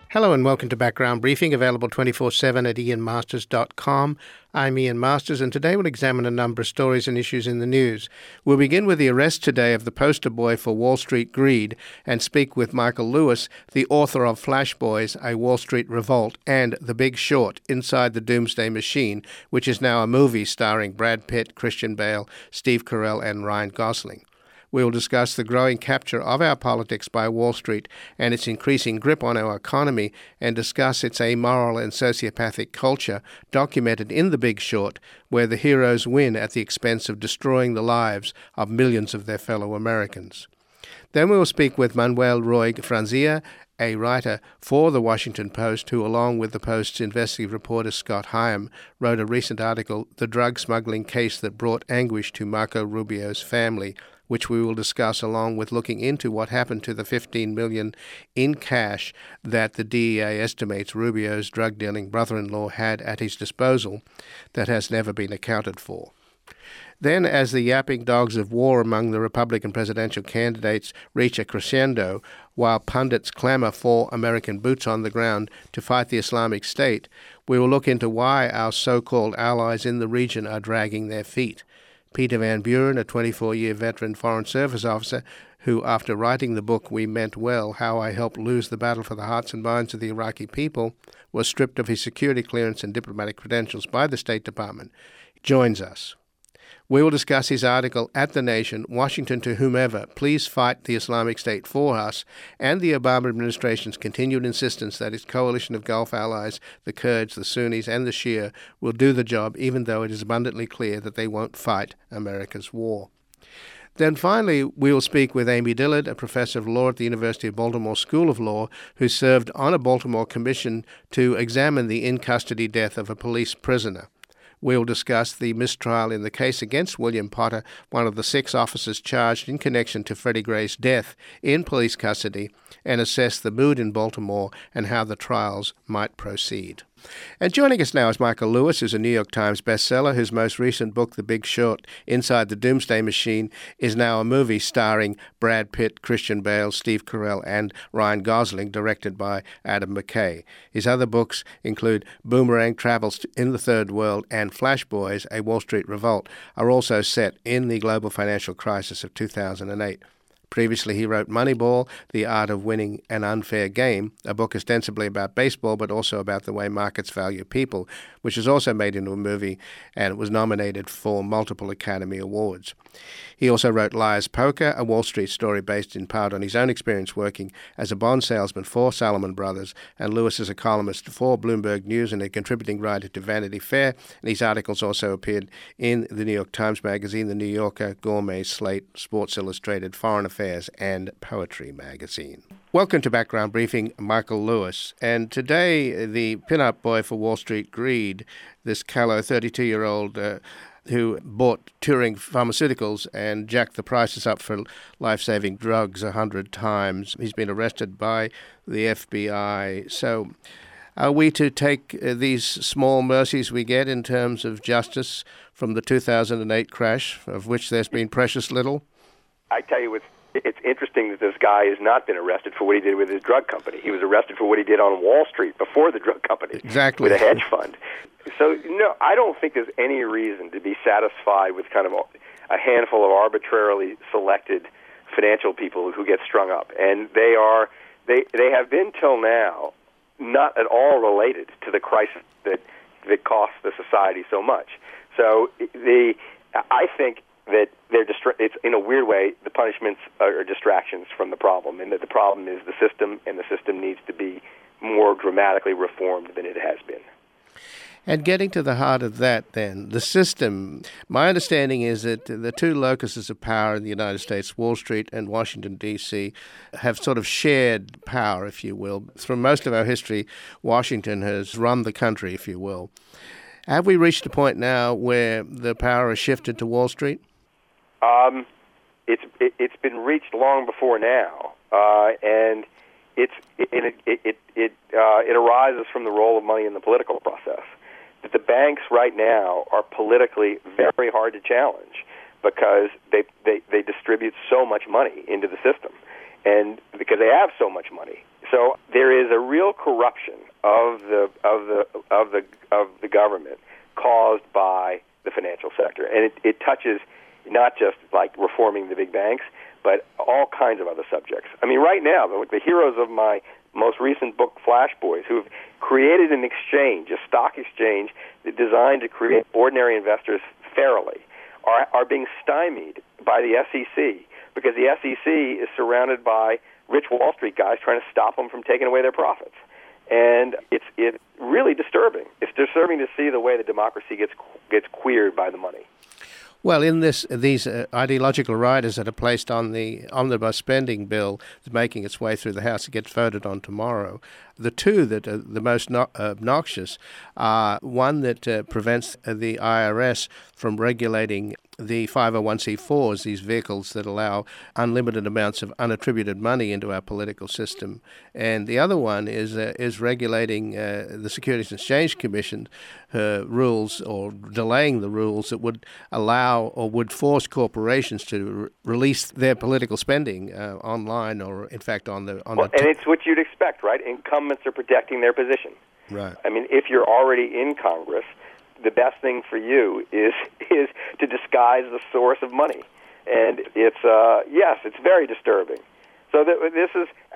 Hello and welcome to Background Briefing, available 24/7 at ianmasters.com. I'm Ian Masters, and today we'll examine a number of stories and issues in the news. We'll begin with the arrest today of the poster boy for Wall Street greed and speak with Michael Lewis, the author of Flash Boys, A Wall Street Revolt, and The Big Short, Inside the Doomsday Machine, which is now a movie starring Brad Pitt, Christian Bale, Steve Carell, and Ryan Gosling. We will discuss the growing capture of our politics by Wall Street and its increasing grip on our economy, and discuss its amoral and sociopathic culture documented in The Big Short, where the heroes win at the expense of destroying the lives of millions of their fellow Americans. Then we will speak with Manuel Roig Franzia, a writer for The Washington Post, who, along with the Post's investigative reporter Scott Hyam, wrote a recent article, The Drug Smuggling Case That Brought Anguish to Marco Rubio's Family, which we will discuss along with looking into what happened to the $15 million in cash that the DEA estimates Rubio's drug-dealing brother-in-law had at his disposal that has never been accounted for. Then, as the yapping dogs of war among the Republican presidential candidates reach a crescendo, while pundits clamor for American boots on the ground to fight the Islamic State, we will look into why our so-called allies in the region are dragging their feet. Peter Van Buren, a 24-year veteran Foreign Service officer, who, after writing the book We Meant Well, How I Helped Lose the Battle for the Hearts and Minds of the Iraqi People, was stripped of his security clearance and diplomatic credentials by the State Department, joins us. We will discuss his article at The Nation, Washington to Whomever, Please Fight the Islamic State for Us, and the Obama administration's continued insistence that its coalition of Gulf allies, the Kurds, the Sunnis, and the Shia, will do the job, even though it is abundantly clear that they won't fight America's war. Then finally, we will speak with Amy Dillard, a professor of law at the University of Baltimore School of Law, who served on a Baltimore commission to examine the in-custody death of a police prisoner. We'll discuss the mistrial in the case against William Potter, one of the 6 officers charged in connection to Freddie Gray's death in police custody, and assess the mood in Baltimore and how the trials might proceed. And joining us now is Michael Lewis, who's a New York Times bestseller, whose most recent book, The Big Short, Inside the Doomsday Machine, is now a movie starring Brad Pitt, Christian Bale, Steve Carell, and Ryan Gosling, directed by Adam McKay. His other books include Boomerang Travels in the Third World and Flash Boys, A Wall Street Revolt, are also set in the global financial crisis of 2008. Previously, he wrote Moneyball, The Art of Winning an Unfair Game, a book ostensibly about baseball, but also about the way markets value people, which was also made into a movie and was nominated for multiple Academy Awards. He also wrote Liar's Poker, a Wall Street story based in part on his own experience working as a bond salesman for Salomon Brothers, and Lewis is a columnist for Bloomberg News and a contributing writer to Vanity Fair, and his articles also appeared in the New York Times Magazine, The New Yorker, Gourmet, Slate, Sports Illustrated, Foreign Affairs, and Poetry Magazine. Welcome to Background Briefing, Michael Lewis. And today, the pin-up boy for Wall Street greed, this callow 32-year-old who bought Turing Pharmaceuticals and jacked the prices up for life-saving drugs 100 times. He's been arrested by the FBI. So are we to take these small mercies we get in terms of justice from the 2008 crash, of which there's been precious little? I tell you, it's interesting that this guy has not been arrested for what he did with his drug company. He was arrested for what he did on Wall Street before the drug company, exactly, with a hedge fund. So, no, I don't think there's any reason to be satisfied with kind of a handful of arbitrarily selected financial people who get strung up. And they have been till now not at all related to the crisis that costs the society so much. So I think that it's in a weird way, the punishments are distractions from the problem, and that the problem is the system, and the system needs to be more dramatically reformed than it has been. And getting to the heart of that, then, the system, my understanding is that the two locuses of power in the United States, Wall Street and Washington, D.C., have sort of shared power, if you will. Through most of our history, Washington has run the country, if you will. Have we reached a point now where the power has shifted to Wall Street? It's been reached long before now, and it arises from the role of money in the political process. That the banks right now are politically very hard to challenge because they distribute so much money into the system, and because they have so much money. So there is a real corruption of the government caused by the financial sector, and it touches not just like reforming the big banks, but all kinds of other subjects. I mean, right now, the heroes of my most recent book, Flash Boys, who have created an exchange, a stock exchange designed to create ordinary investors fairly, are being stymied by the SEC because the SEC is surrounded by rich Wall Street guys trying to stop them from taking away their profits. And it's really disturbing. It's disturbing to see the way the democracy gets queered by the money. Well, in these ideological riders that are placed on the omnibus spending bill that's making its way through the House, it gets voted on tomorrow. The two that are the most obnoxious are one that prevents the IRS from regulating the 501c4s, these vehicles that allow unlimited amounts of unattributed money into our political system. And the other one is regulating the Securities and Exchange Commission rules, or delaying the rules that would allow or would force corporations to release their political spending online, or in fact on the. And it's what you'd expect, right? Incumbents are protecting their position. Right. I mean, if you're already in Congress, the best thing for you is to disguise the source of money, and it's it's very disturbing. So this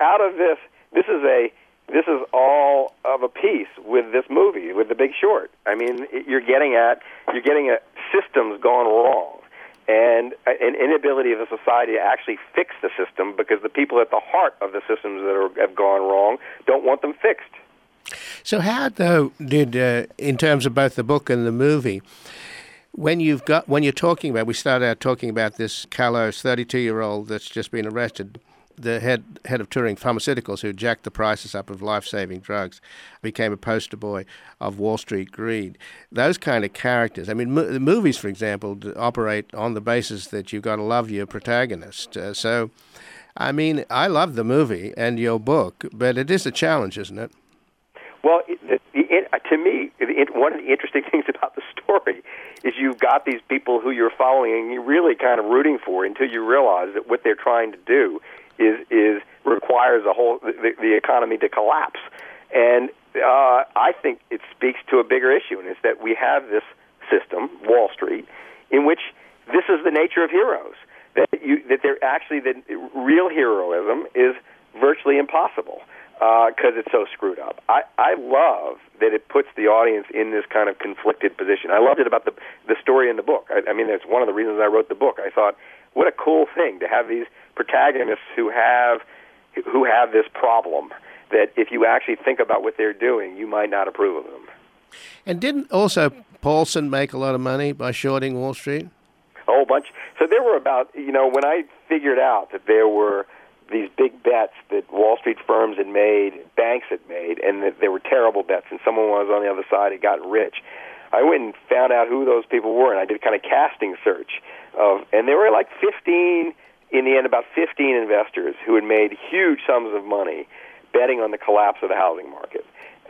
is all of a piece with this movie, with The Big Short. I mean, you're getting at systems gone wrong, and an inability of the society to actually fix the system because the people at the heart of the systems that have gone wrong don't want them fixed. So how, though, did, in terms of both the book and the movie, when you're talking about, we started out talking about this Carlos, 32-year-old that's just been arrested, the head of Turing Pharmaceuticals, who jacked the prices up of life-saving drugs, became a poster boy of Wall Street greed. Those kind of characters. I mean, the movies, for example, operate on the basis that you've got to love your protagonist. So, I mean, I love the movie and your book, but it is a challenge, isn't it? Well, to me, one of the interesting things about the story is you've got these people who you're following and you're really kind of rooting for until you realize that what they're trying to do is requires the economy to collapse. And I think it speaks to a bigger issue, and it's that we have this system, Wall Street, in which this is the nature of heroes. That real heroism is virtually impossible. Because it's so screwed up. I love that it puts the audience in this kind of conflicted position. I loved it about the story in the book. I mean, that's one of the reasons I wrote the book. I thought, what a cool thing to have these protagonists who have this problem that if you actually think about what they're doing, you might not approve of them. And didn't also Paulson make a lot of money by shorting Wall Street? A whole bunch. So there were about, when I figured out that there were these big bets that Wall Street firms had made, banks had made, and that there were terrible bets, and someone was on the other side had gotten rich. I went and found out who those people were, and I did kind of casting search and there were like 15, in the end, about 15 investors who had made huge sums of money betting on the collapse of the housing market.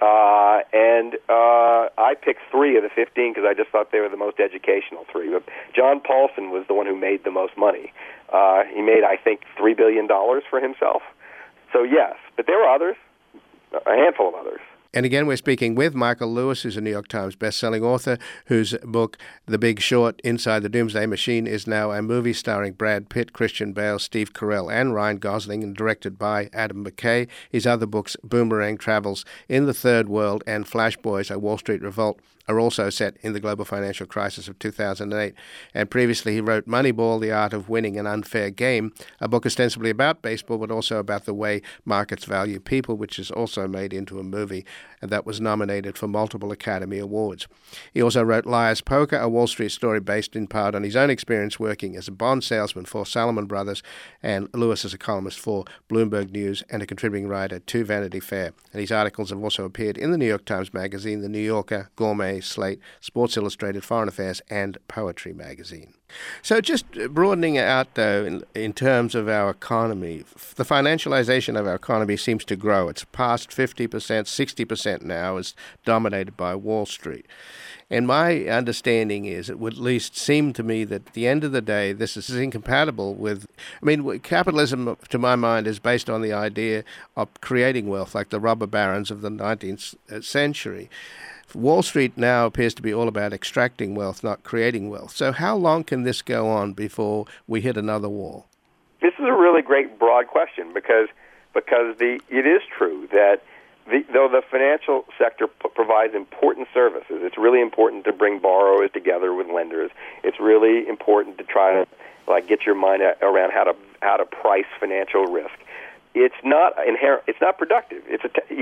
I picked 3 of the 15 because I just thought they were the most educational 3. But John Paulson was the one who made the most money. He made, I think, $3 billion for himself. So yes, but there were others, a handful of others. And again, we're speaking with Michael Lewis, who's a New York Times bestselling author, whose book, The Big Short, Inside the Doomsday Machine, is now a movie starring Brad Pitt, Christian Bale, Steve Carell, and Ryan Gosling, and directed by Adam McKay. His other books, Boomerang Travels in the Third World and Flash Boys, A Wall Street Revolt, are also set in the global financial crisis of 2008. And previously he wrote Moneyball, The Art of Winning an Unfair Game, a book ostensibly about baseball, but also about the way markets value people, which is also made into a movie, and that was nominated for multiple Academy Awards. He also wrote Liar's Poker, a Wall Street story based in part on his own experience working as a bond salesman for Salomon Brothers, and Lewis as a columnist for Bloomberg News and a contributing writer to Vanity Fair. And his articles have also appeared in the New York Times Magazine, The New Yorker, Gourmet, Slate, Sports Illustrated, Foreign Affairs, and Poetry magazine. So just broadening out, though, in terms of our economy, the financialization of our economy seems to grow. It's past 50%, 90% now is dominated by Wall Street. And my understanding is, it would at least seem to me that at the end of the day, this is incompatible with, capitalism, to my mind, is based on the idea of creating wealth, like the robber barons of the 19th century. Wall Street now appears to be all about extracting wealth, not creating wealth. So how long can this go on before we hit another wall? This is a really great broad question because it is true that though the financial sector provides important services, it's really important to bring borrowers together with lenders. It's really important to try to get your mind around how to price financial risk. It's not inherent. It's not productive. It's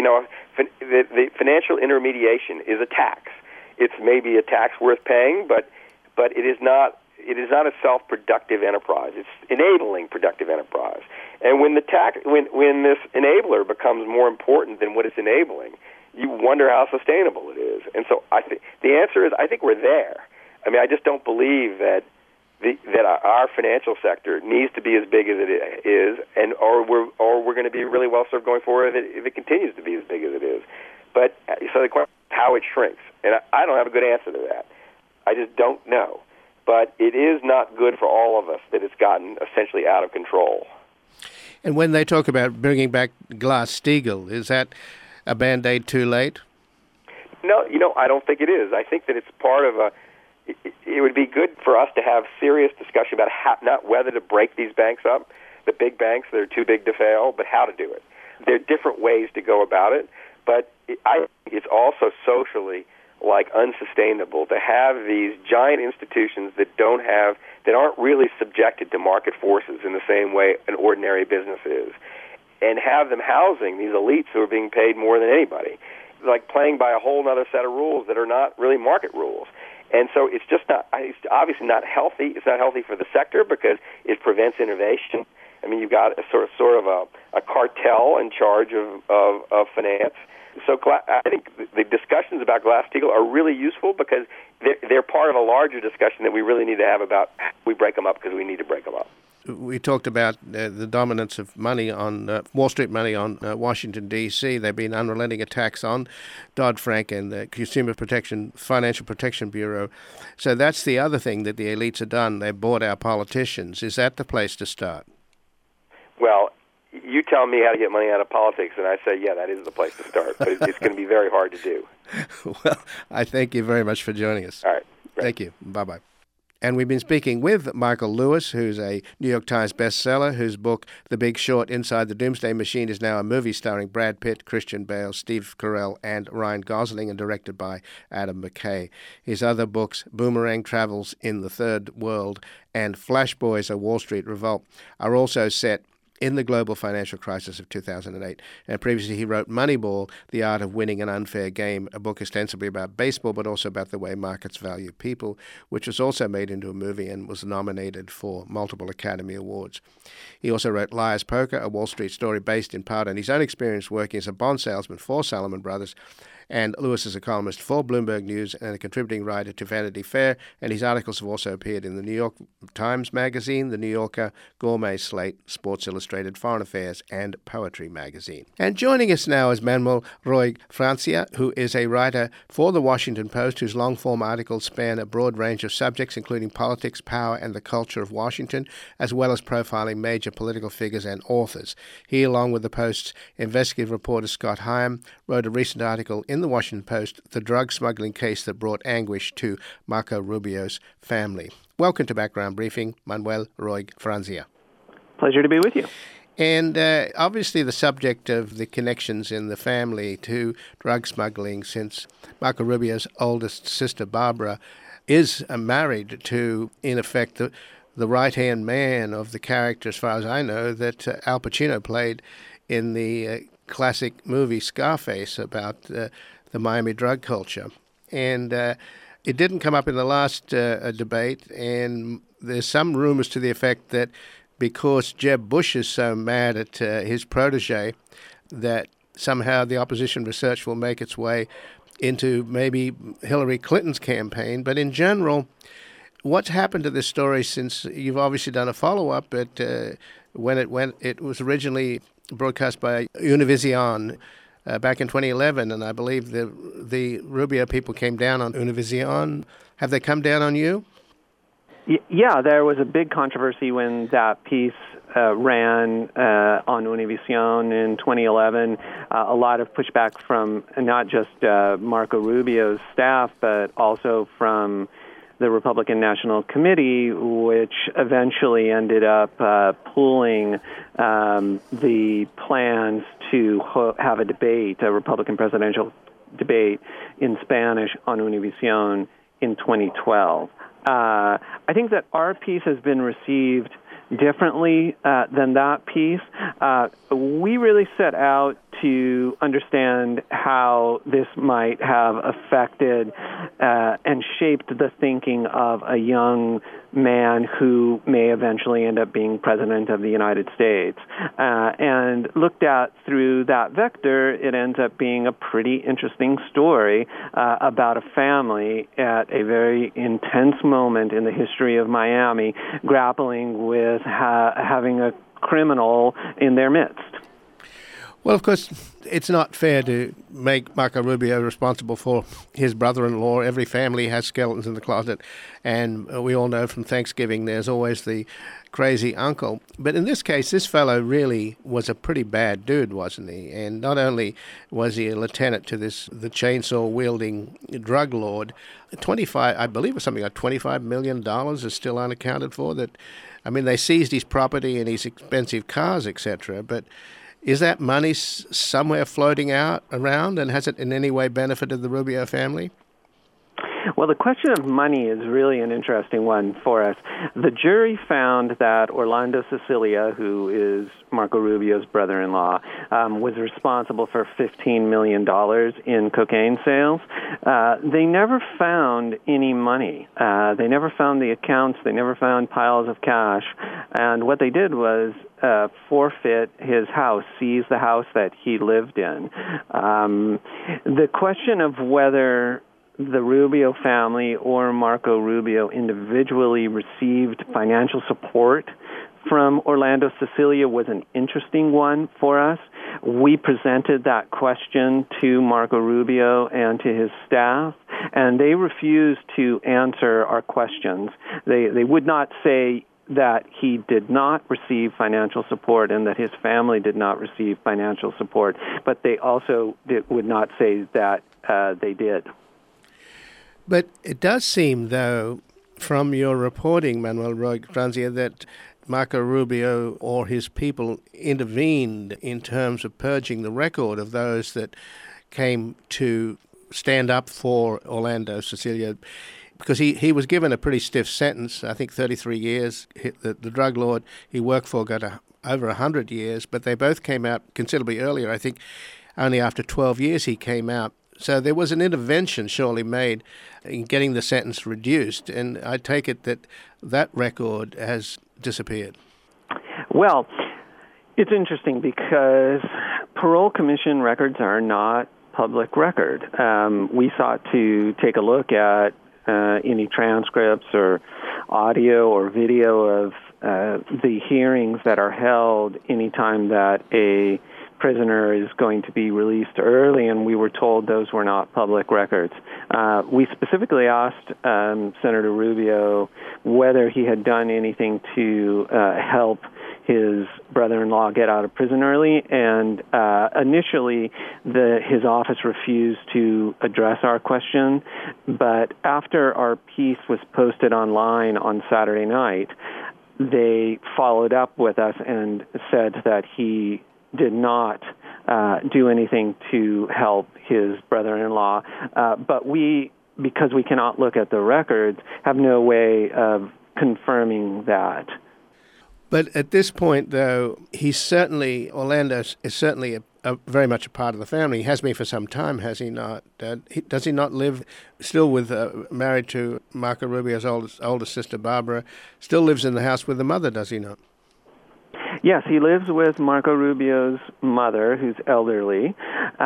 the financial intermediation is a tax. It's maybe a tax worth paying, but it is not. It is not a self-productive enterprise. It's enabling productive enterprise. And when when this enabler becomes more important than what it's enabling, you wonder how sustainable it is. And so I think the answer is I think we're there. I just don't believe that our financial sector needs to be as big as it is, or we're going to be really well served going forward if it continues to be as big as it is. But so the question is how it shrinks, and I don't have a good answer to that. I just don't know. But it is not good for all of us that it's gotten essentially out of control. And when they talk about bringing back Glass-Steagall, is that a Band-Aid too late? No, I don't think it is. I think that it's part of it would be good for us to have serious discussion about not whether to break these banks up, the big banks that are too big to fail, but how to do it. There are different ways to go about it, but I think it's also socially unsustainable to have these giant institutions that aren't really subjected to market forces in the same way an ordinary business is, and have them housing these elites who are being paid more than anybody, playing by a whole other set of rules that are not really market rules. And so it's obviously not healthy. It's not healthy for the sector because it prevents innovation. You've got a sort of a cartel in charge of finance. So I think the discussions about Glass-Steagall are really useful because they're part of a larger discussion that we really need to have about we break them up because we need to break them up. We talked about the dominance of money on Wall Street money on Washington, D.C. There have been unrelenting attacks on Dodd-Frank and the Financial Protection Bureau. So that's the other thing that the elites have done. They've bought our politicians. Is that the place to start? Well, you tell me how to get money out of politics, and I say, yeah, that is the place to start. But it's going to be very hard to do. Well, I thank you very much for joining us. All right. Great. Thank you. Bye-bye. And we've been speaking with Michael Lewis, who's a New York Times bestseller, whose book, The Big Short, Inside the Doomsday Machine, is now a movie starring Brad Pitt, Christian Bale, Steve Carell, and Ryan Gosling, and directed by Adam McKay. His other books, Boomerang Travels in the Third World and Flash Boys: A Wall Street Revolt, are also set in the global financial crisis of 2008. And previously he wrote Moneyball, The Art of Winning an Unfair Game, a book ostensibly about baseball, but also about the way markets value people, which was also made into a movie and was nominated for multiple Academy Awards. He also wrote Liar's Poker, a Wall Street story based in part on his own experience working as a bond salesman for Salomon Brothers. And Lewis is a columnist for Bloomberg News and a contributing writer to Vanity Fair, and his articles have also appeared in the New York Times Magazine, The New Yorker, Gourmet, Slate, Sports Illustrated, Foreign Affairs, and Poetry Magazine. And joining us now is Manuel Roig Francia, who is a writer for The Washington Post, whose long-form articles span a broad range of subjects, including politics, power, and the culture of Washington, as well as profiling major political figures and authors. He, along with the Post's investigative reporter Scott Higham, wrote a recent article in The Washington Post, The Drug Smuggling Case That Brought Anguish to Marco Rubio's Family. Welcome to Background Briefing, Manuel Roig Francia. Pleasure to be with you. And obviously the subject of the connections in the family to drug smuggling, since Marco Rubio's oldest sister, Barbara, is married to, in effect, the right-hand man of the character, as far as I know, that Al Pacino played in the classic movie Scarface about the Miami drug culture. And it didn't come up in the last debate, and there's some rumors to the effect that because Jeb Bush is so mad at his protege, that somehow the opposition research will make its way into maybe Hillary Clinton's campaign. But in general, what's happened to this story since you've obviously done a follow-up? But when it was originally broadcast by Univision, back in 2011, and I believe the Rubio people came down on Univision. Have they come down on you? Yeah, there was a big controversy when that piece ran on Univision in 2011. A lot of pushback from not just Marco Rubio's staff, but also from the Republican National Committee, which eventually ended up pulling the plans to have a debate, a Republican presidential debate in Spanish on Univision in 2012. I think that our piece has been received differently than that piece. We really set out to understand how this might have affected and shaped the thinking of a young man who may eventually end up being president of the United States. And looked at through that vector, it ends up being a pretty interesting story about a family at a very intense moment in the history of Miami, grappling with having a criminal in their midst. Well, of course, it's not fair to make Marco Rubio responsible for his brother-in-law. Every family has skeletons in the closet, and we all know from Thanksgiving there's always the crazy uncle. But in this case, this fellow really was a pretty bad dude, wasn't he? And not only was he a lieutenant to the chainsaw-wielding drug lord, I believe it was something like $25 million is still unaccounted for. They seized his property and his expensive cars, etc., but is that money somewhere floating around, and has it in any way benefited the Rubio family? Well, the question of money is really an interesting one for us. The jury found that Orlando Cecilia, who is Marco Rubio's brother-in-law, was responsible for $15 million in cocaine sales. They never found any money. They never found the accounts. They never found piles of cash. And what they did was forfeit his house, seize the house that he lived in. The question of whether the Rubio family or Marco Rubio individually received financial support from Orlando Cecilia was an interesting one for us. We presented that question to Marco Rubio and to his staff, and they refused to answer our questions. They would not say that he did not receive financial support and that his family did not receive financial support, but they also would not say that they did. But it does seem, though, from your reporting, Manuel Roy Franzia, that Marco Rubio or his people intervened in terms of purging the record of those that came to stand up for Orlando Cecilia, because he was given a pretty stiff sentence, I think 33 years. The drug lord he worked for got over 100 years, but they both came out considerably earlier. I think only after 12 years he came out. So there was an intervention surely made in getting the sentence reduced, and I take it that record has disappeared. Well, it's interesting because parole commission records are not public record. We sought to take a look at any transcripts or audio or video of the hearings that are held anytime that a prisoner is going to be released early, and we were told those were not public records. We specifically asked Senator Rubio whether he had done anything to help his brother-in-law get out of prison early, and initially his office refused to address our question, but after our piece was posted online on Saturday night, they followed up with us and said that he did not do anything to help his brother-in-law. But because we cannot look at the records, have no way of confirming that. But at this point, though, Orlando is certainly very much a part of the family. He has been for some time, has he not? Does he not live still married to Marco Rubio's older sister, Barbara, still lives in the house with the mother, does he not? Yes, he lives with Marco Rubio's mother, who's elderly,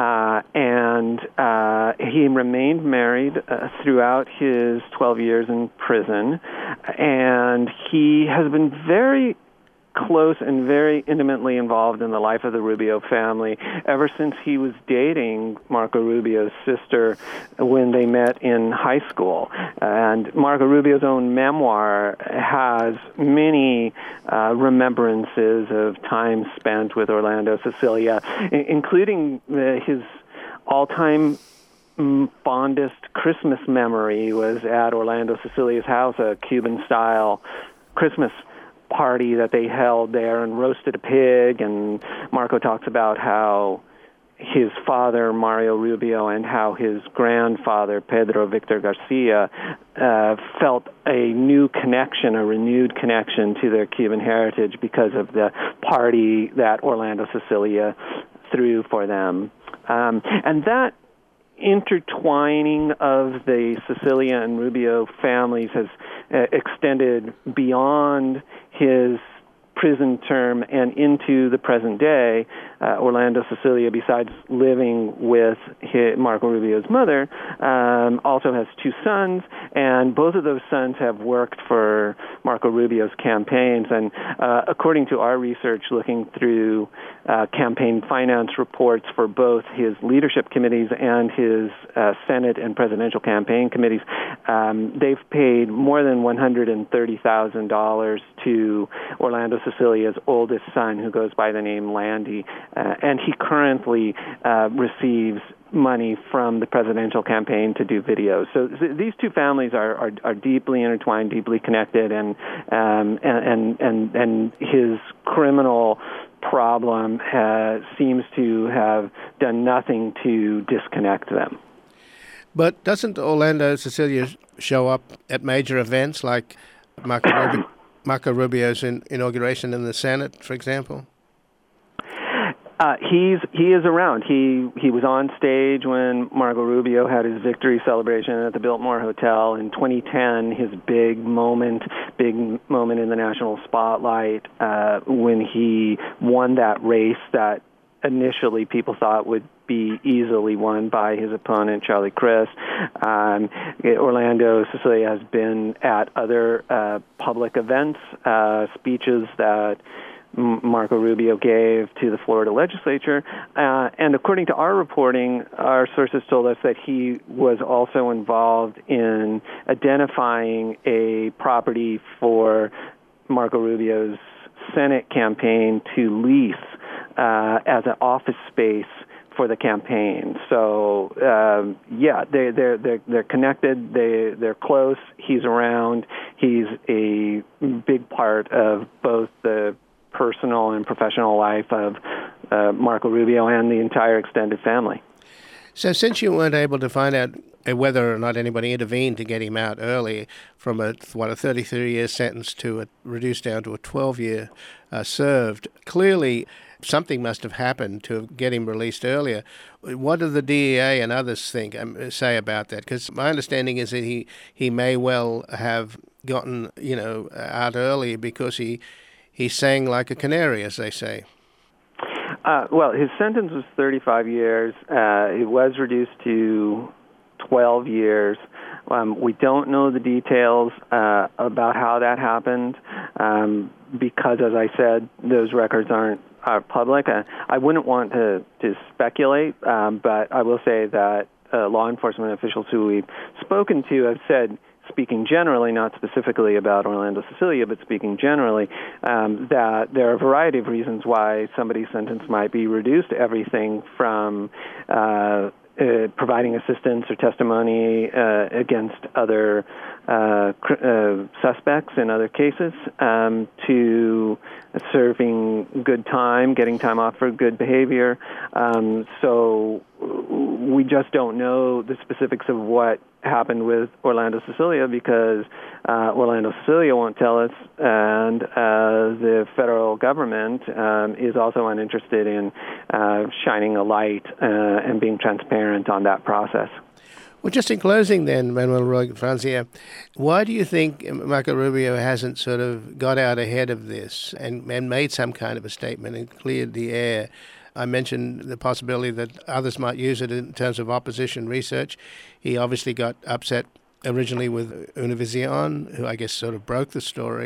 and he remained married throughout his 12 years in prison, and he has been very close and very intimately involved in the life of the Rubio family ever since he was dating Marco Rubio's sister when they met in high school. And Marco Rubio's own memoir has many remembrances of time spent with Orlando Cecilia, including his all-time fondest Christmas memory was at Orlando Cecilia's house, a Cuban-style Christmas party that they held there and roasted a pig. And Marco talks about how his father, Mario Rubio, and how his grandfather, Pedro Victor Garcia, felt a new connection, a renewed connection to their Cuban heritage because of the party that Orlando Cecilia threw for them. And that intertwining of the Cecilia and Rubio families has extended beyond his prison term and into the present day. Orlando Cecilia, besides living with Marco Rubio's mother, also has two sons, and both of those sons have worked for Marco Rubio's campaigns. And according to our research, looking through campaign finance reports for both his leadership committees and his Senate and presidential campaign committees, they've paid more than $130,000 to Orlando Cecilia's oldest son, who goes by the name Landy, and he currently receives money from the presidential campaign to do videos. So these two families are deeply intertwined, deeply connected, and his criminal problem seems to have done nothing to disconnect them. But doesn't Orlando Cecilia show up at major events like Marco Rubio's inauguration in the Senate, for example? He is around. He was on stage when Marco Rubio had his victory celebration at the Biltmore Hotel in 2010. His big moment in the national spotlight when he won that race that initially people thought would be easily won by his opponent, Charlie Crist. Orlando Cecilia has been at other public events, speeches that Marco Rubio gave to the Florida legislature. And according to our reporting, our sources told us that he was also involved in identifying a property for Marco Rubio's Senate campaign to lease as an office space for the campaign. So they're connected. They're close. He's around. He's a big part of both the personal and professional life of Marco Rubio and the entire extended family. So since you weren't able to find out whether or not anybody intervened to get him out early from a 33-year sentence to reduced down to a 12-year served, clearly something must have happened to get him released earlier. What do the DEA and others say about that? Because my understanding is that he may well have gotten out early because he sang like a canary, as they say. Well, his sentence was 35 years. It was reduced to 12 years. We don't know the details about how that happened because, as I said, those records aren't public. I wouldn't want to speculate, but I will say that law enforcement officials who we've spoken to have said, speaking generally, not specifically about Orlando Cecilia, but speaking generally, that there are a variety of reasons why somebody's sentence might be reduced, everything from providing assistance or testimony against other suspects in other cases, to serving good time, getting time off for good behavior. So we just don't know the specifics of what happened with Orlando Cecilia because Orlando Cecilia won't tell us, and the federal government is also uninterested in shining a light and being transparent on that process. Well, just in closing then, Manuel Roy Francia, why do you think Marco Rubio hasn't sort of got out ahead of this and made some kind of a statement and cleared the air? I mentioned the possibility that others might use it in terms of opposition research. He obviously got upset originally with Univision, who I guess sort of broke the story.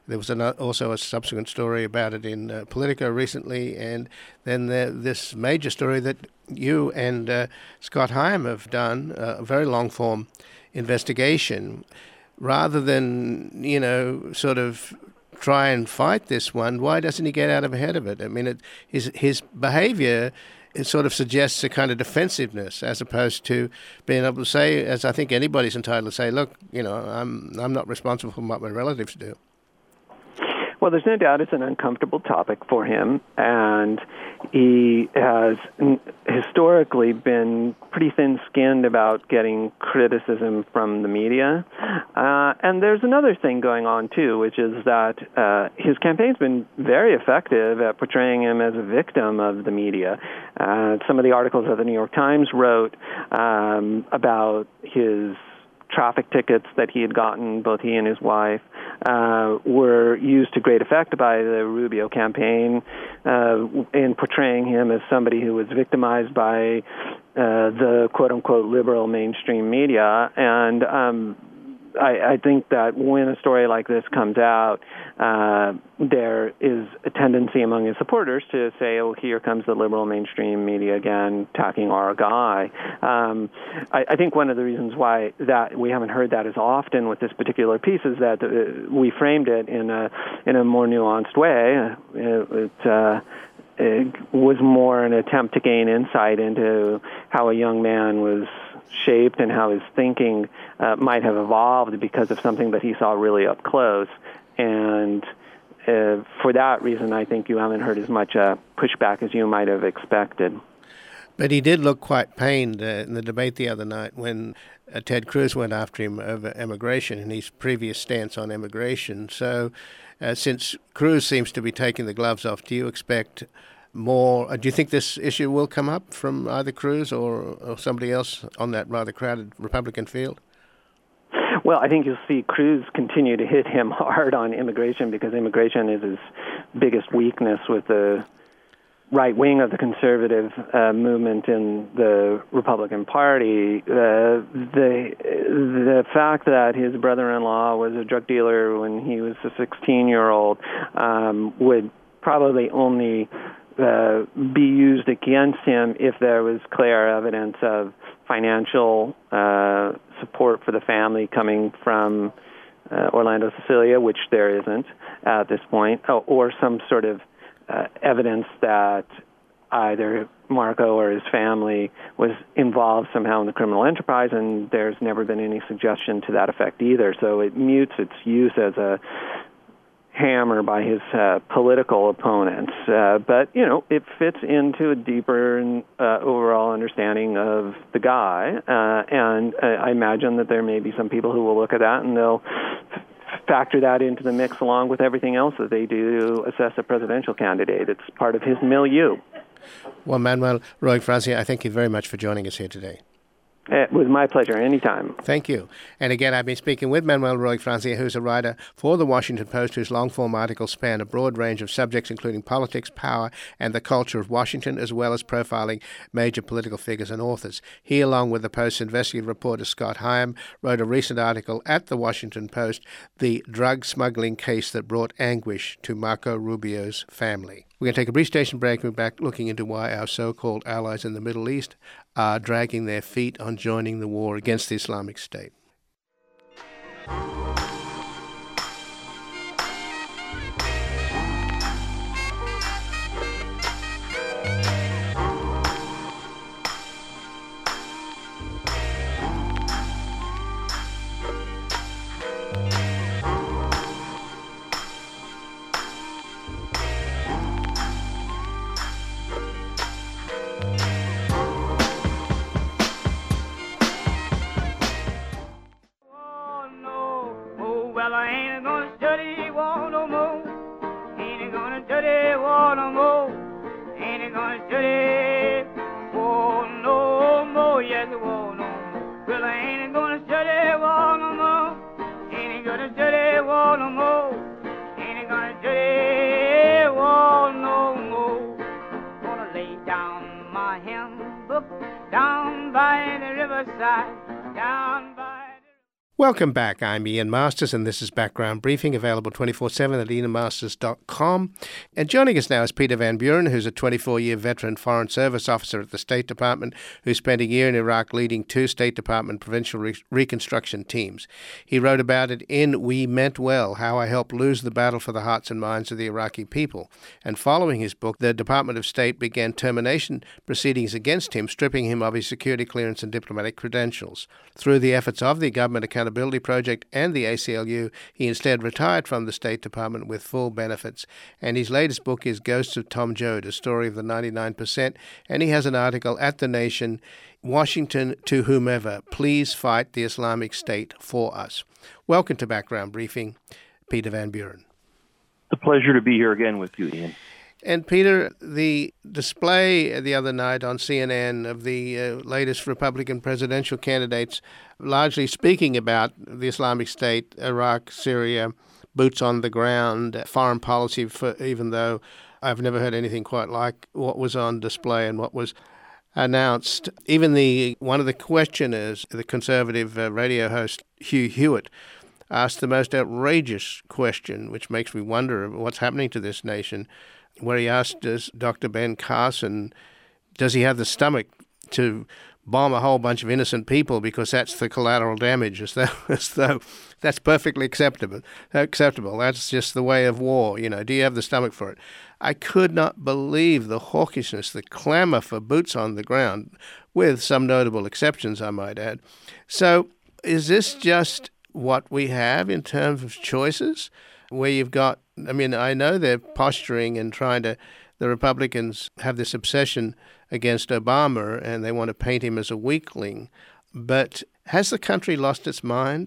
There was also a subsequent story about it in Politico recently, and then this major story that you and Scott Heim have done, a very long-form investigation. Rather than, sort of try and fight this one, why doesn't he get out ahead of it? I mean, his behavior, it sort of suggests a kind of defensiveness as opposed to being able to say, as I think anybody's entitled to say, look, I'm not responsible for what my relatives do. Well, there's no doubt it's an uncomfortable topic for him, and he has historically been pretty thin-skinned about getting criticism from the media. And there's another thing going on, too, which is that his campaign's been very effective at portraying him as a victim of the media. Some of the articles that the New York Times wrote about his traffic tickets that he had gotten, both he and his wife, were used to great effect by the Rubio campaign in portraying him as somebody who was victimized by the quote-unquote liberal mainstream media. And I think that when a story like this comes out, there is a tendency among his supporters to say, oh, here comes the liberal mainstream media again attacking our guy. I think one of the reasons why that we haven't heard that as often with this particular piece is that we framed it in a more nuanced way. It was more an attempt to gain insight into how a young man was shaped and how his thinking might have evolved because of something that he saw really up close. And for that reason, I think you haven't heard as much pushback as you might have expected. But he did look quite pained in the debate the other night when Ted Cruz went after him over immigration and his previous stance on immigration. So since Cruz seems to be taking the gloves off, do you expect more? Do you think this issue will come up from either Cruz or somebody else on that rather crowded Republican field? Well, I think you'll see Cruz continue to hit him hard on immigration because immigration is his biggest weakness with the right wing of the conservative movement in the Republican Party. The fact that his brother-in-law was a drug dealer when he was a 16-year-old would probably only be used against him if there was clear evidence of financial support for the family coming from Orlando Cecilia, which there isn't at this point, or some sort of evidence that either Marco or his family was involved somehow in the criminal enterprise, and there's never been any suggestion to that effect either. So it mutes its use as a hammer by his political opponents. But, it fits into a deeper overall understanding of the guy. And I imagine that there may be some people who will look at that and they'll factor that into the mix along with everything else that they do to assess a presidential candidate. It's part of his milieu. Well, Manuel Roig-Francia, I thank you very much for joining us here today. It was my pleasure. Anytime. Thank you. And again, I've been speaking with Manuel Roig-Francia, who's a writer for The Washington Post, whose long-form articles span a broad range of subjects, including politics, power, and the culture of Washington, as well as profiling major political figures and authors. He, along with the Post's investigative reporter Scott Heim, wrote a recent article at The Washington Post, The Drug Smuggling Case That Brought Anguish to Marco Rubio's Family. We're going to take a brief station break and we're back looking into why our so-called allies in the Middle East are dragging their feet on joining the war against the Islamic State. Welcome back. I'm Ian Masters, and this is Background Briefing, available 24/7 at ianmasters.com. And joining us now is Peter Van Buren, who's a 24-year veteran Foreign Service officer at the State Department, who spent a year in Iraq leading 2 State Department provincial reconstruction teams. He wrote about it in We Meant Well, How I Helped Lose the Battle for the Hearts and Minds of the Iraqi People. And following his book, the Department of State began termination proceedings against him, stripping him of his security clearance and diplomatic credentials. Through the efforts of the Government Accountability Project and the ACLU, he instead retired from the State Department with full benefits. And his latest book is Ghosts of Tom Joad, a story of the 99%. And he has an article at The Nation, Washington to Whomever, Please Fight the Islamic State for Us. Welcome to Background Briefing, Peter Van Buren. It's a pleasure to be here again with you, Ian. And Peter, the display the other night on CNN of the latest Republican presidential candidates, largely speaking about the Islamic State, Iraq, Syria, boots on the ground, foreign policy, even though I've never heard anything quite like what was on display and what was announced. Even one of the questioners, the conservative radio host Hugh Hewitt, asked the most outrageous question, which makes me wonder what's happening to this nation, where he asked Dr. Ben Carson, does he have the stomach to bomb a whole bunch of innocent people because that's the collateral damage, as though that's perfectly acceptable. That's just the way of war. Do you have the stomach for it? I could not believe the hawkishness, the clamor for boots on the ground, with some notable exceptions, I might add. So is this just what we have in terms of choices, where you've got, I know they're posturing and the Republicans have this obsession against Obama and they want to paint him as a weakling, but has the country lost its mind?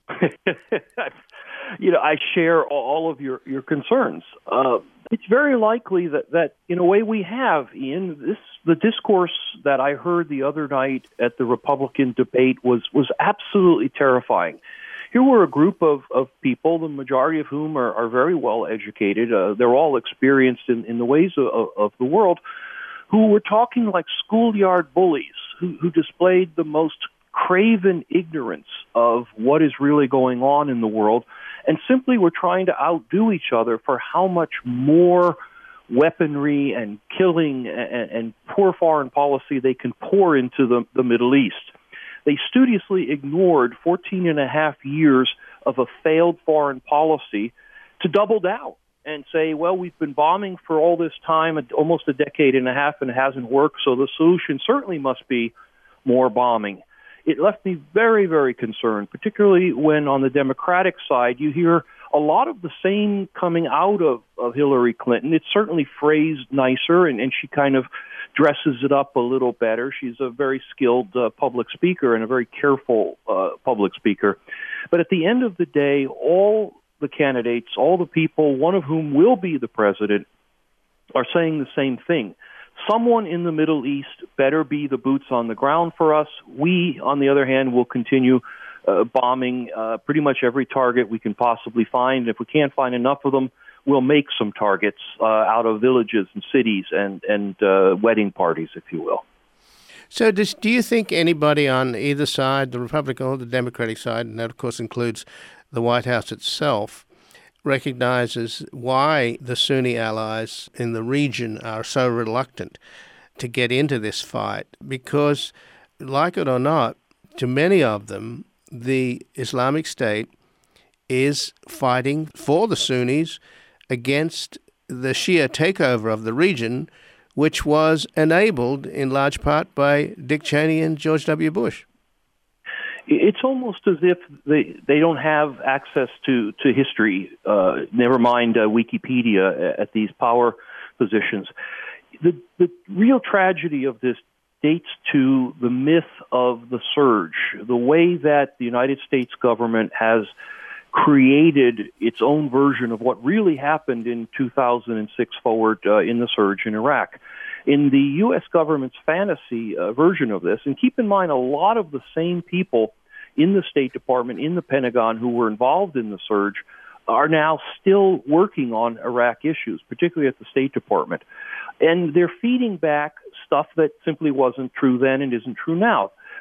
I share all of your concerns. It's very likely that in a way we have, Ian. The discourse that I heard the other night at the Republican debate was absolutely terrifying. Here were a group of people, the majority of whom are very well educated. They're all experienced in the ways of the world, who were talking like schoolyard bullies, who displayed the most craven ignorance of what is really going on in the world, and simply were trying to outdo each other for how much more weaponry and killing and poor foreign policy they can pour into the Middle East. They studiously ignored 14 and a half years of a failed foreign policy to double down and say, well, we've been bombing for all this time, almost a decade and a half, and it hasn't worked, so the solution certainly must be more bombing. It left me very, very concerned, particularly when on the Democratic side you hear a lot of the same coming out of Hillary Clinton. It's certainly phrased nicer, and she kind of dresses it up a little better. She's a very skilled public speaker and a very careful public speaker. But at the end of the day, all the candidates, all the people, one of whom will be the president, are saying the same thing. Someone in the Middle East better be the boots on the ground for us. We, on the other hand, will continue bombing pretty much every target we can possibly find. If we can't find enough of them, we'll make some targets out of villages and cities and wedding parties, if you will. So do you think anybody on either side, the Republican or the Democratic side, and that of course includes the White House itself, recognizes why the Sunni allies in the region are so reluctant to get into this fight? Because, like it or not, to many of them, the Islamic State is fighting for the Sunnis against the Shia takeover of the region, which was enabled in large part by Dick Cheney and George W. Bush. It's almost as if they don't have access to history, never mind Wikipedia at these power positions. The real tragedy of this dates to the myth of the surge, the way that the United States government has created its own version of what really happened in 2006 forward in the surge in Iraq. In the U.S. government's fantasy version of this, and keep in mind a lot of the same people in the State Department, in the Pentagon, who were involved in the surge, are now still working on Iraq issues, particularly at the State Department. And they're feeding back stuff that simply wasn't true then and isn't true now.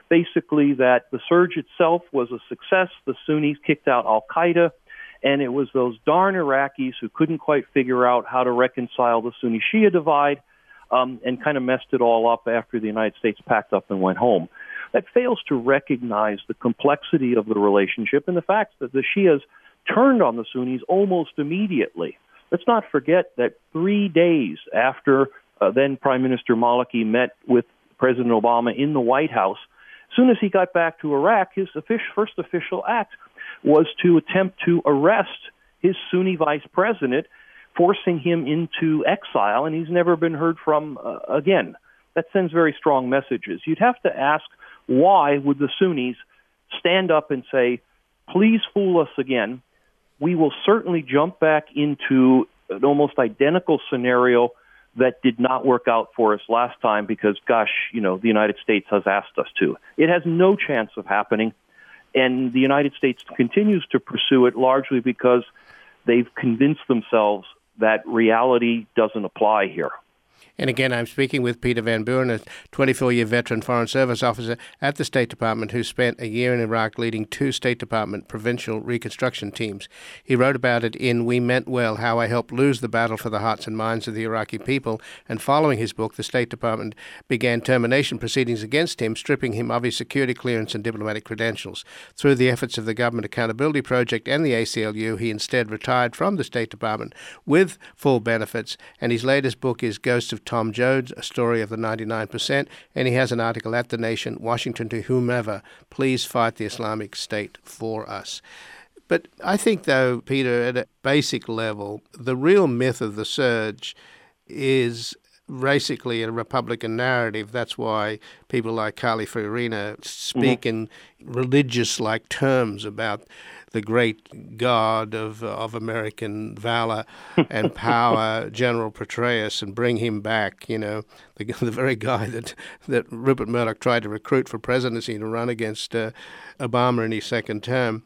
basically that the surge itself was a success. The Sunnis kicked out al-Qaeda, and it was those darn Iraqis who couldn't quite figure out how to reconcile the Sunni-Shia divide and kind of messed it all up after the United States packed up and went home. That fails to recognize the complexity of the relationship and the fact that the Shias turned on the Sunnis almost immediately. Let's not forget that 3 days after then Prime Minister Maliki met with President Obama in the White House, as soon as he got back to Iraq, his first official act was to attempt to arrest his Sunni vice president, forcing him into exile, and he's never been heard from again. That sends very strong messages. You'd have to ask, why would the Sunnis stand up and say, please fool us again? We will certainly jump back into an almost identical scenario that did not work out for us last time because, gosh, the United States has asked us to. It has no chance of happening, and the United States continues to pursue it largely because they've convinced themselves that reality doesn't apply here. And again, I'm speaking with Peter Van Buren, a 24-year veteran Foreign Service officer at the State Department who spent a year in Iraq leading 2 State Department provincial reconstruction teams. He wrote about it in We Meant Well, How I Helped Lose the Battle for the Hearts and Minds of the Iraqi People. And following his book, the State Department began termination proceedings against him, stripping him of his security clearance and diplomatic credentials. Through the efforts of the Government Accountability Project and the ACLU, he instead retired from the State Department with full benefits. And his latest book is Ghosts of Tom Joad, A Story of the 99%, and he has an article at The Nation, Washington to whomever, please fight the Islamic State for us. But I think, though, Peter, at a basic level, the real myth of the surge is basically a Republican narrative. That's why people like Carly Fiorina speak in religious-like terms about the great god of American valor and power, General Petraeus, and bring him back, the very guy that Rupert Murdoch tried to recruit for presidency to run against Obama in his second term.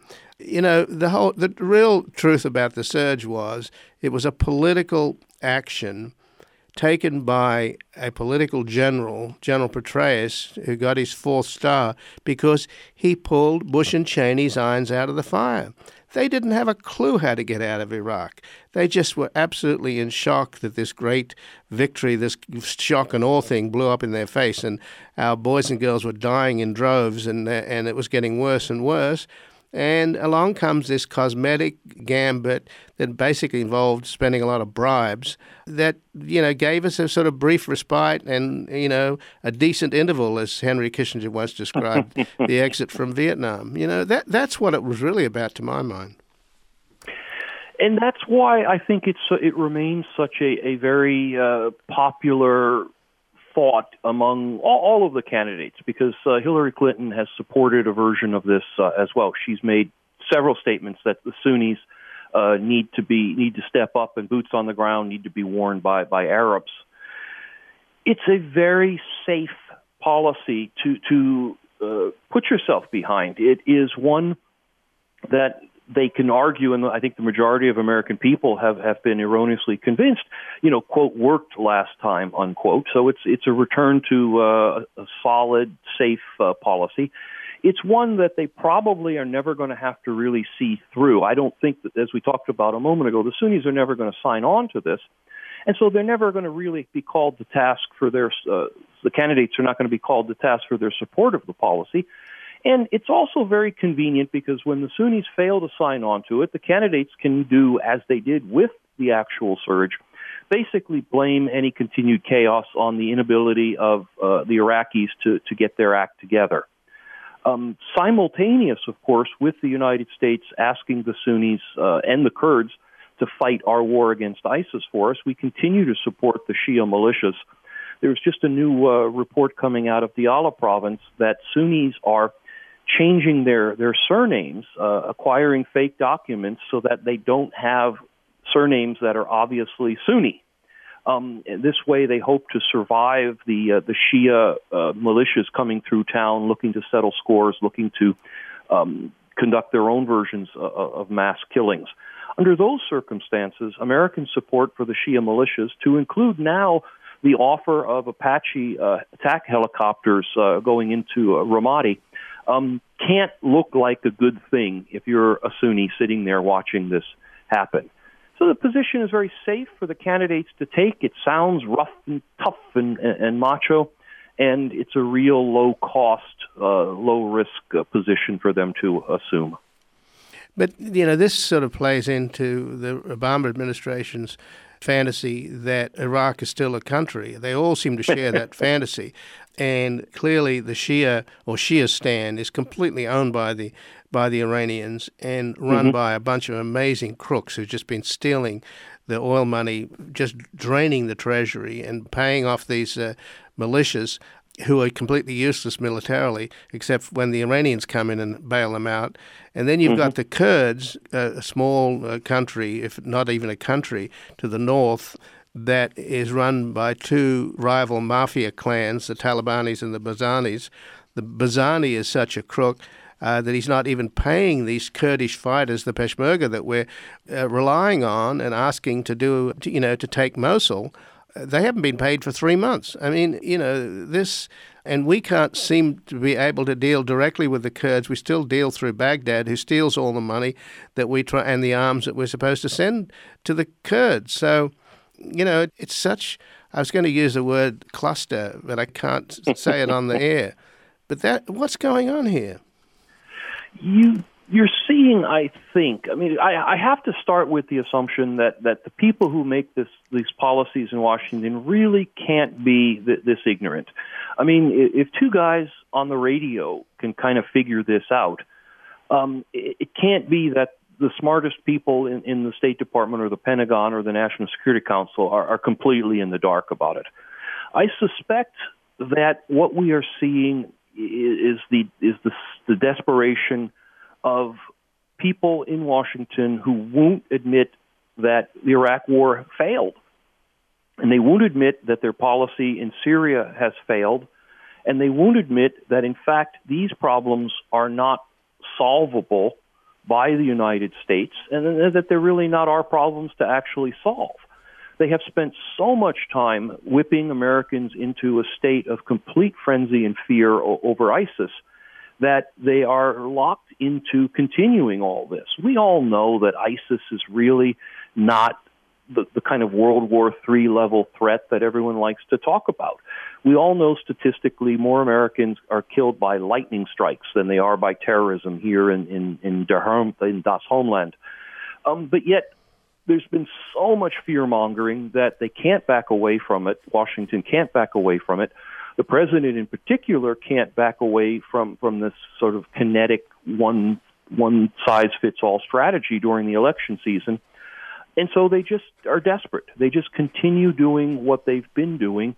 The real truth about the surge was it was a political action taken by a political general, General Petraeus, who got his 4th star because he pulled Bush and Cheney's irons out of the fire. They didn't have a clue how to get out of Iraq. They just were absolutely in shock that this great victory, this shock and awe thing blew up in their face, and our boys and girls were dying in droves, and it was getting worse and worse. And along comes this cosmetic gambit that basically involved spending a lot of bribes that, gave us a sort of brief respite and, a decent interval, as Henry Kissinger once described the exit from Vietnam. That's what it was really about to my mind. And that's why I think it remains such a very popular thought among all of the candidates, because Hillary Clinton has supported a version of this as well. She's made several statements that the Sunnis need to step up, and boots on the ground need to be worn by Arabs. It's a very safe policy to put yourself behind. It is one that they can argue, and I think the majority of American people have been erroneously convinced, quote, worked last time, unquote. So it's a return to a solid, safe policy. It's one that they probably are never going to have to really see through. I don't think that, as we talked about a moment ago, the Sunnis are never going to sign on to this. And so they're never going to really be called to task for the candidates are not going to be called to task for their support of the policy. And it's also very convenient because when the Sunnis fail to sign on to it, the candidates can do, as they did with the actual surge, basically blame any continued chaos on the inability of the Iraqis to get their act together. Simultaneous, of course, with the United States asking the Sunnis and the Kurds to fight our war against ISIS for us, we continue to support the Shia militias. There's just a new report coming out of Diyala province that Sunnis are changing their surnames, acquiring fake documents so that they don't have surnames that are obviously Sunni. This way, they hope to survive the Shia militias coming through town, looking to settle scores, looking to conduct their own versions of mass killings. Under those circumstances, American support for the Shia militias, to include now the offer of Apache attack helicopters going into Ramadi can't look like a good thing if you're a Sunni sitting there watching this happen. So the position is very safe for the candidates to take. It sounds rough and tough and macho, and it's a real low-cost, low-risk position for them to assume. But, this sort of plays into the Obama administration's fantasy that Iraq is still a country. They all seem to share that fantasy. And clearly the Shiistan is completely owned by the Iranians and run by a bunch of amazing crooks who've just been stealing the oil money, just draining the treasury and paying off these militias who are completely useless militarily, except when the Iranians come in and bail them out. And then you've got the Kurds, a small country, if not even a country, to the north, that is run by two rival mafia clans, the Talibanis and the Bazanis. The Bazani is such a crook that he's not even paying these Kurdish fighters, the Peshmerga, that we're relying on and asking to take Mosul. They haven't been paid for 3 months. I mean, this, and we can't seem to be able to deal directly with the Kurds. We still deal through Baghdad, who steals all the money that we try and the arms that we're supposed to send to the Kurds. So, it's such, I was going to use the word cluster, but I can't say it on the air. But what's going on here? You're seeing, I think, I have to start with the assumption that the people who make these policies in Washington really can't be this ignorant. I mean, if two guys on the radio can kind of figure this out, it can't be that the smartest people in the State Department or the Pentagon or the National Security Council are completely in the dark about it. I suspect that what we are seeing is the desperation of people in Washington who won't admit that the Iraq War failed. And they won't admit that their policy in Syria has failed. And they won't admit that, in fact, these problems are not solvable by the United States and that they're really not our problems to actually solve. They have spent so much time whipping Americans into a state of complete frenzy and fear over ISIS that they are locked into continuing all this. We all know that ISIS is really not the kind of World War III level threat that everyone likes to talk about. We all know statistically more Americans are killed by lightning strikes than they are by terrorism here in Das Homeland. But yet there's been so much fear-mongering that they can't back away from it. Washington can't back away from it. The president in particular can't back away from this sort of kinetic one-size-fits-all strategy during the election season. And so they just are desperate. They just continue doing what they've been doing.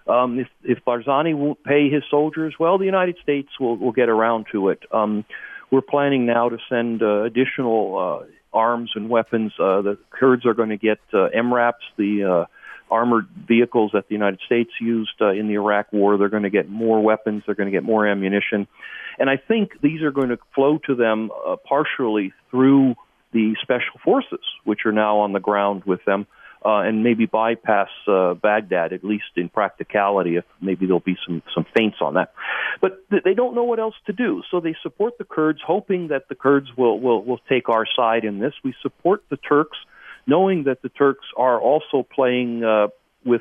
If Barzani won't pay his soldiers, well, the United States will get around to it. We're planning now to send additional arms and weapons. The Kurds are going to get MRAPs, the armored vehicles that the United States used in the Iraq War. They're going to get more weapons. They're going to get more ammunition. And I think these are going to flow to them partially through the special forces, which are now on the ground with them, and maybe bypass Baghdad, at least in practicality, if maybe there'll be some feints on that. But they don't know what else to do, so they support the Kurds, hoping that the Kurds will take our side in this. We support the Turks, knowing that the Turks are also playing the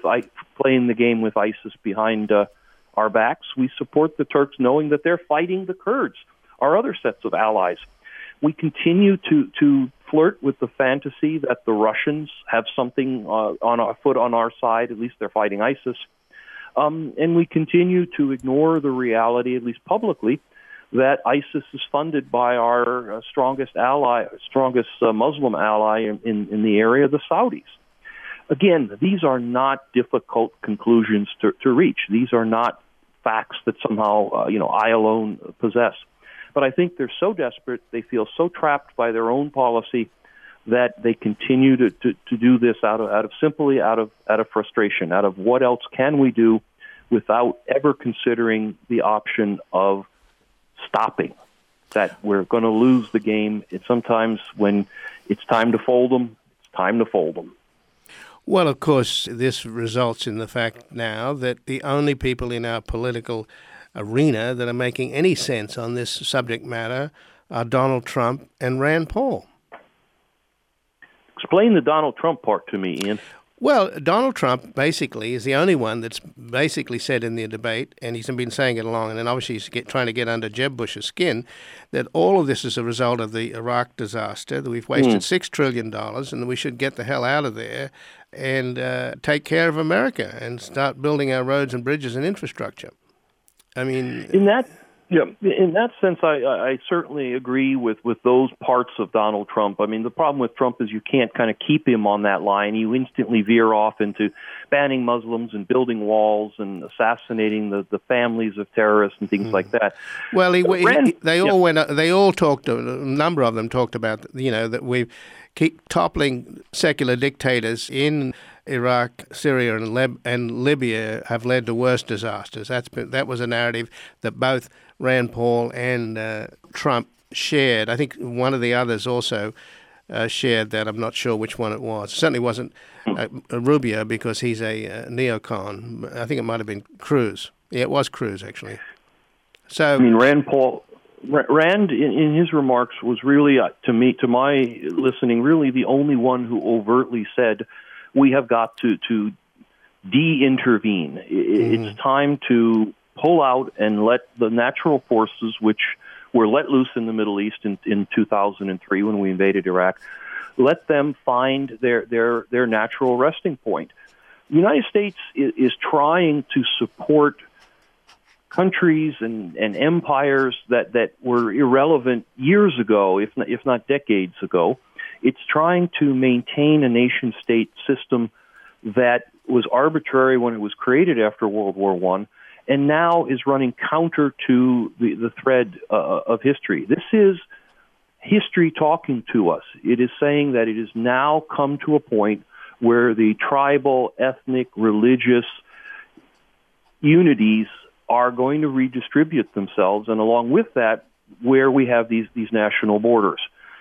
game with ISIS behind our backs. We support the Turks, knowing that they're fighting the Kurds, our other sets of allies. We continue to flirt with the fantasy that the Russians have something on our side. At least they're fighting ISIS. And we continue to ignore the reality, at least publicly, that ISIS is funded by our strongest Muslim ally in the area, the Saudis. Again, these are not difficult conclusions to reach. These are not facts that somehow I alone possess. But I think they're so desperate, they feel so trapped by their own policy that they continue to do this out of frustration, out of what else can we do, without ever considering the option of stopping. That we're going to lose the game. It's sometimes when it's time to fold them, it's time to fold them. Well, of course, this results in the fact now that the only people in our political arena that are making any sense on this subject matter are Donald Trump and Rand Paul. Explain the Donald Trump part to me, Ian. Well, Donald Trump basically is the only one that's basically said in the debate, and he's been saying it along, and then obviously he's trying to get under Jeb Bush's skin, that all of this is a result of the Iraq disaster, that we've wasted $6 trillion and that we should get the hell out of there and take care of America and start building our roads and bridges and infrastructure. I mean... In that sense, I certainly agree with those parts of Donald Trump. I mean, the problem with Trump is you can't kind of keep him on that line. You instantly veer off into banning Muslims and building walls and assassinating the families of terrorists and things like that. Well, they all talked. A number of them talked about that we keep toppling secular dictators in Iraq, Syria, and Libya have led to worse disasters. That was a narrative that both Rand Paul and Trump shared. I think one of the others also shared that. I'm not sure which one it was. It certainly wasn't Rubio because he's a neocon. I think it might have been Cruz. Yeah, it was Cruz, actually. So I mean, Rand in his remarks was really, to my listening, really the only one who overtly said, we have got to de-intervene. It's time to pull out and let the natural forces, which were let loose in the Middle East in 2003 when we invaded Iraq, let them find their natural resting point. The United States is trying to support countries and empires that were irrelevant years ago, if not decades ago. It's trying to maintain a nation-state system that was arbitrary when it was created after World War I, and now is running counter to the thread of history. This is history talking to us. It is saying that it has now come to a point where the tribal, ethnic, religious unities are going to redistribute themselves, and along with that, where we have these national borders.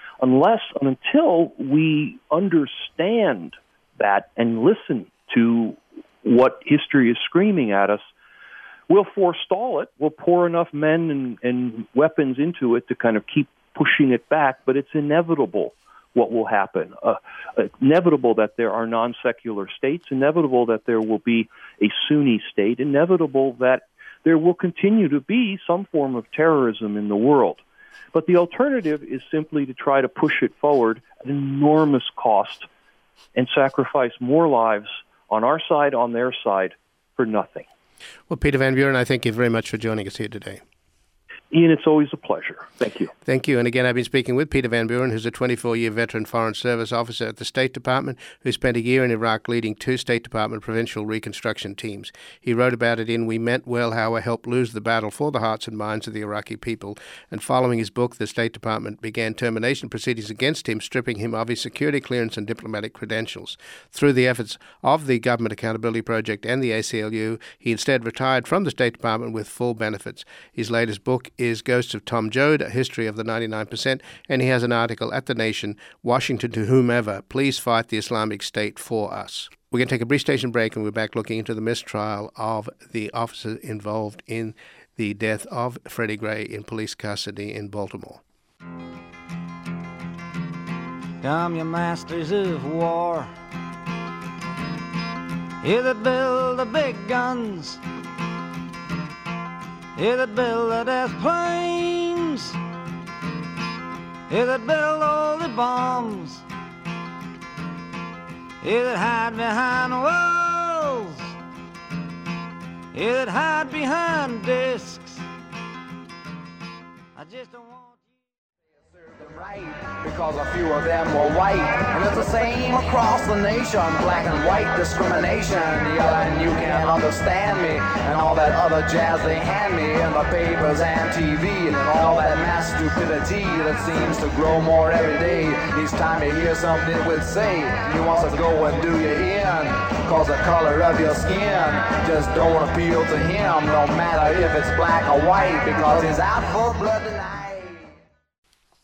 Until we understand that and listen to what history is screaming at us, we'll forestall it. We'll pour enough men and weapons into it to kind of keep pushing it back, but it's inevitable what will happen. Inevitable that there are non-secular states, inevitable that there will be a Sunni state, inevitable that there will continue to be some form of terrorism in the world. But the alternative is simply to try to push it forward at enormous cost and sacrifice more lives on our side, on their side, for nothing. Well, Peter Van Buren, I thank you very much for joining us here today. Ian, it's always a pleasure. Thank you. Thank you. And again, I've been speaking with Peter Van Buren, who's a 24-year veteran Foreign Service officer at the State Department, who spent a year in Iraq leading 2 State Department provincial reconstruction teams. He wrote about it in We Meant Well, How I Helped Lose the Battle for the Hearts and Minds of the Iraqi People. And following his book, the State Department began termination proceedings against him, stripping him of his security clearance and diplomatic credentials. Through the efforts of the Government Accountability Project and the ACLU, he instead retired from the State Department with full benefits. His latest book is Ghosts of Tom Joad, A History of the 99%, and he has an article at The Nation, Washington to Whomever, Please Fight the Islamic State for Us. We're going to take a brief station break, and we're back looking into the mistrial of the officer involved in the death of Freddie Gray in police custody in Baltimore. Come, you masters of war, you that build the big guns, you that build the death planes, you that build all the bombs, you that hide behind walls, you that hide behind discs. I just don't want right, because a few of them were white, and it's the same across the nation, black and white discrimination. Yeah, and you can't understand me, and all that other jazz they hand me in the papers and TV, and all that mass stupidity that seems to grow more every day. Each time you hear something it would say, he wants to go and do you in, cause the color of your skin just don't appeal to him, no matter if it's black or white, because he's out for blood tonight.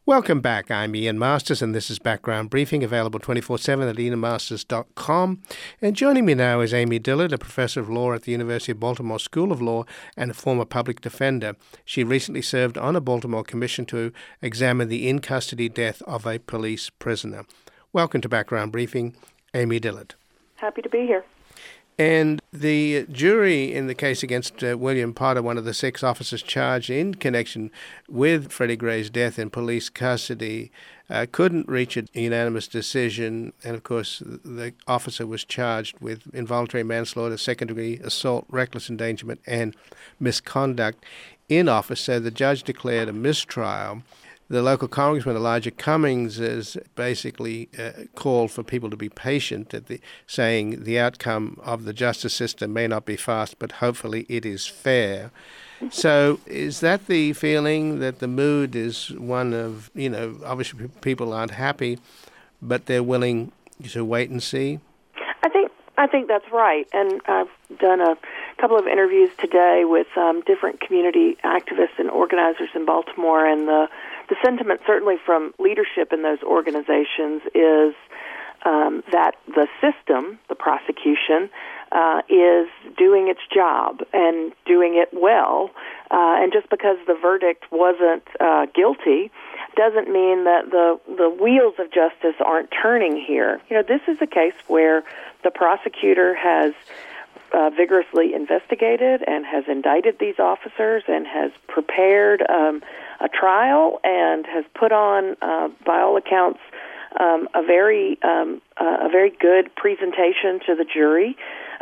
Welcome back. I'm Ian Masters, and this is Background Briefing, available 24/7 at ianmasters.com. And joining me now is Amy Dillard, a professor of law at the University of Baltimore School of Law and a former public defender. She recently served on a Baltimore commission to examine the in-custody death of a police prisoner. Welcome to Background Briefing, Amy Dillard. Happy to be here. And the jury in the case against William Potter, one of the 6 officers charged in connection with Freddie Gray's death in police custody, couldn't reach a unanimous decision. And, of course, the officer was charged with involuntary manslaughter, second-degree assault, reckless endangerment, and misconduct in office. So the judge declared a mistrial. The local congressman, Elijah Cummings, has basically called for people to be patient, saying the outcome of the justice system may not be fast, but hopefully it is fair. So is that the feeling that the mood is one of, obviously people aren't happy, but they're willing to wait and see? I think that's right, and I've done a couple of interviews today with different community activists and organizers in Baltimore, and the sentiment certainly from leadership in those organizations is that the system, the prosecution, is doing its job and doing it well, and just because the verdict wasn't guilty doesn't mean that the wheels of justice aren't turning here. This is a case where the prosecutor has vigorously investigated and has indicted these officers and has prepared a trial and has put on, by all accounts, a very good presentation to the jury.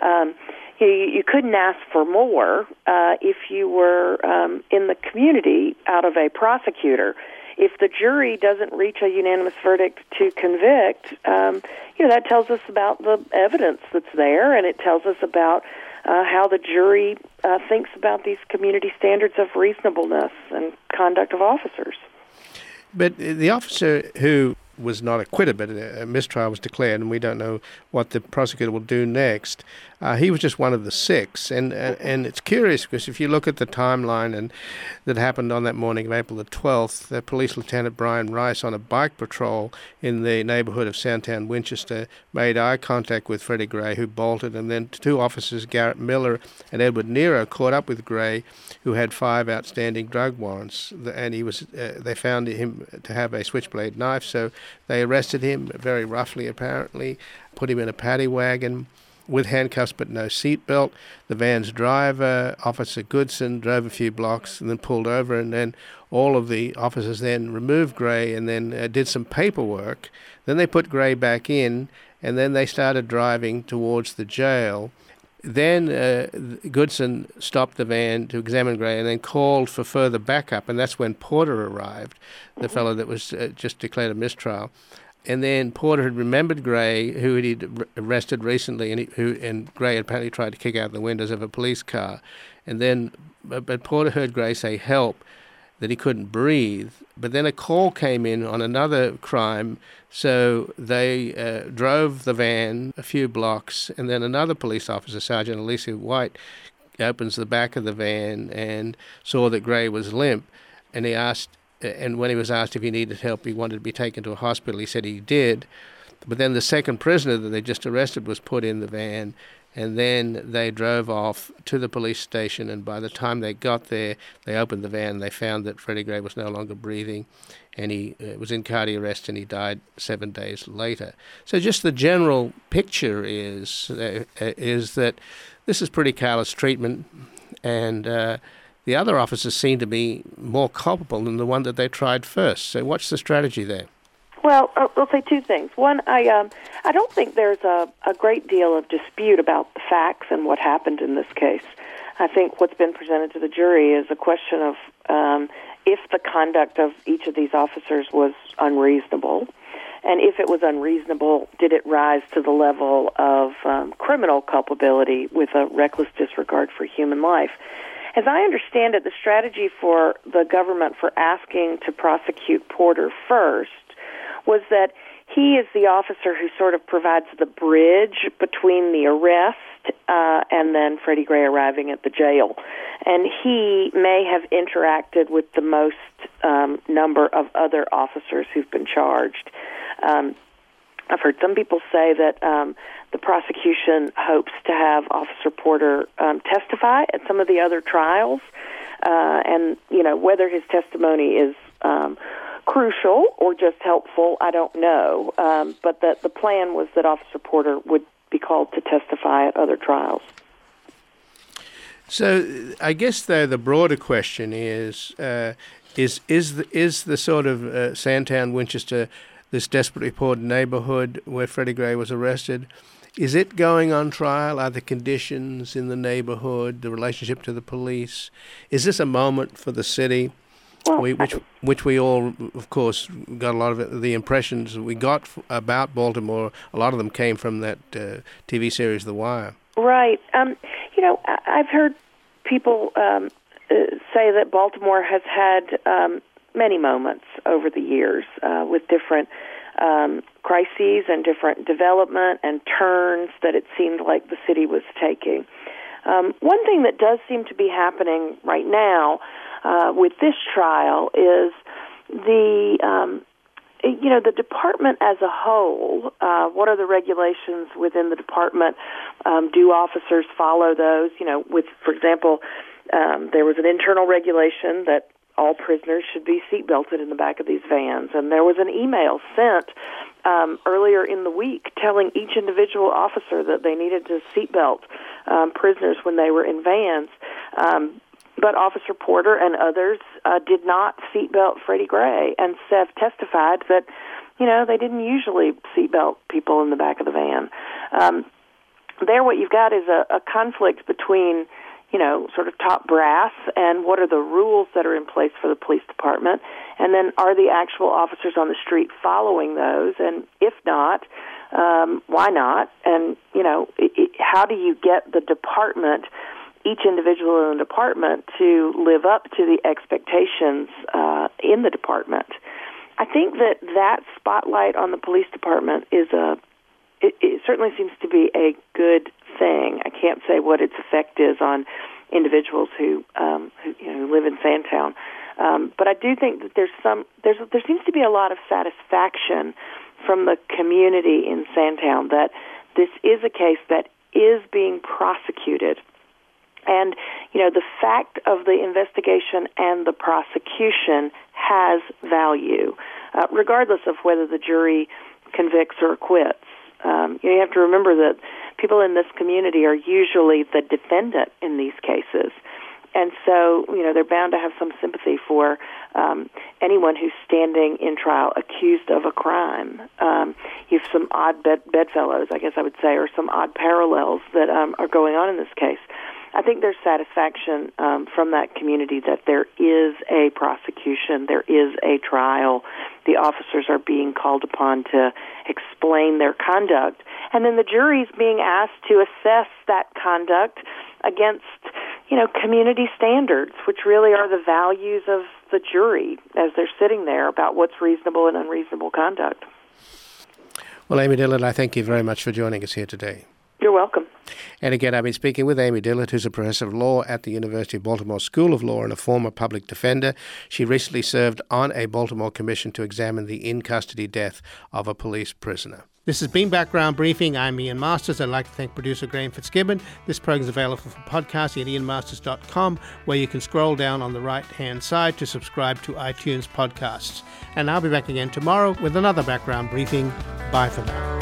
You couldn't ask for more if you were in the community out of a prosecutor. If the jury doesn't reach a unanimous verdict to convict, that tells us about the evidence that's there, and it tells us about how the jury thinks about these community standards of reasonableness and conduct of officers. But the officer who was not acquitted, but a mistrial was declared, and we don't know what the prosecutor will do next. He was just one of the 6, and it's curious because if you look at the timeline and that happened on that morning of April the 12th, the Police Lieutenant Brian Rice on a bike patrol in the neighborhood of Soundtown, Winchester, made eye contact with Freddie Gray, who bolted, and then 2 officers, Garrett Miller and Edward Nero, caught up with Gray, who had 5 outstanding drug warrants, and they found him to have a switchblade knife, so they arrested him very roughly, apparently, put him in a paddy wagon with handcuffs but no seatbelt. The van's driver, Officer Goodson, drove a few blocks and then pulled over, and then all of the officers then removed Gray and then did some paperwork. Then they put Gray back in, and then they started driving towards the jail. Then Goodson stopped the van to examine Gray and then called for further backup, and that's when Porter arrived, the fellow that was just declared a mistrial. And then Porter had remembered Gray, who he'd arrested recently, and Gray had apparently tried to kick out the windows of a police car. And then, but Porter heard Gray say help, that he couldn't breathe. But then a call came in on another crime, so they drove the van a few blocks, and then another police officer, Sergeant Alicia White, opens the back of the van and saw that Gray was limp, and when he was asked if he needed help, he wanted to be taken to a hospital, he said he did. But then the second prisoner that they just arrested was put in the van, and then they drove off to the police station, and by the time they got there, they opened the van, they found that Freddie Gray was no longer breathing, and he was in cardiac arrest, and he died 7 days later. So just the general picture is that this is pretty callous treatment, and the other officers seem to be more culpable than the one that they tried first. So what's the strategy there? Well, I'll say 2 things. One, I don't think there's a great deal of dispute about the facts and what happened in this case. I think what's been presented to the jury is a question of if the conduct of each of these officers was unreasonable, and if it was unreasonable, did it rise to the level of criminal culpability with a reckless disregard for human life. As I understand it, the strategy for the government for asking to prosecute Porter first was that he is the officer who sort of provides the bridge between the arrest and then Freddie Gray arriving at the jail. And he may have interacted with the most number of other officers who've been charged. I've heard some people say that the prosecution hopes to have Officer Porter testify at some of the other trials, and whether his testimony is crucial or just helpful, I don't know. But that the plan was that Officer Porter would be called to testify at other trials. So I guess though the broader question is the sort of Sandtown, Winchester, this desperately poor neighborhood where Freddie Gray was arrested, is it going on trial? Are the conditions in the neighborhood, the relationship to the police? Is this a moment for the city? Well, which we all, of course, got a lot of the impressions we got about Baltimore. A lot of them came from that TV series, The Wire. Right. I've heard people say that Baltimore has had many moments over the years with different crises and different development and turns that it seemed like the city was taking. One thing that does seem to be happening right now with this trial is the department as a whole. What are the regulations within the department? Do officers follow those? For example, there was an internal regulation that all prisoners should be seatbelted in the back of these vans, and there was an email sent earlier in the week telling each individual officer that they needed to seatbelt prisoners when they were in vans. But Officer Porter and others did not seatbelt Freddie Gray, and Seth testified that, they didn't usually seatbelt people in the back of the van. There what you've got is a conflict between, sort of top brass and what are the rules that are in place for the police department, and then are the actual officers on the street following those, and if not, why not? And, how do you get the department, each individual in the department, to live up to the expectations in the department? I think that spotlight on the police department is it certainly seems to be a good thing. I can't say what its effect is on individuals who live in Sandtown, but I do think that there seems to be a lot of satisfaction from the community in Sandtown that this is a case that is being prosecuted. And, the fact of the investigation and the prosecution has value, regardless of whether the jury convicts or acquits. You have to remember that people in this community are usually the defendant in these cases. And so, they're bound to have some sympathy for anyone who's standing in trial accused of a crime. You have some odd bedfellows, I guess I would say, or some odd parallels that are going on in this case. I think there's satisfaction from that community that there is a prosecution, there is a trial, the officers are being called upon to explain their conduct, and then the jury's being asked to assess that conduct against, community standards, which really are the values of the jury as they're sitting there about what's reasonable and unreasonable conduct. Well, Amy Dillard, I thank you very much for joining us here today. You're welcome. And again, I've been speaking with Amy Dillard, who's a professor of law at the University of Baltimore School of Law and a former public defender. She recently served on a Baltimore commission to examine the in-custody death of a police prisoner. This has been Background Briefing. I'm Ian Masters. I'd like to thank producer Graham Fitzgibbon. This program is available for podcast at ianmasters.com, where you can scroll down on the right-hand side to subscribe to iTunes podcasts. And I'll be back again tomorrow with another Background Briefing. Bye for now.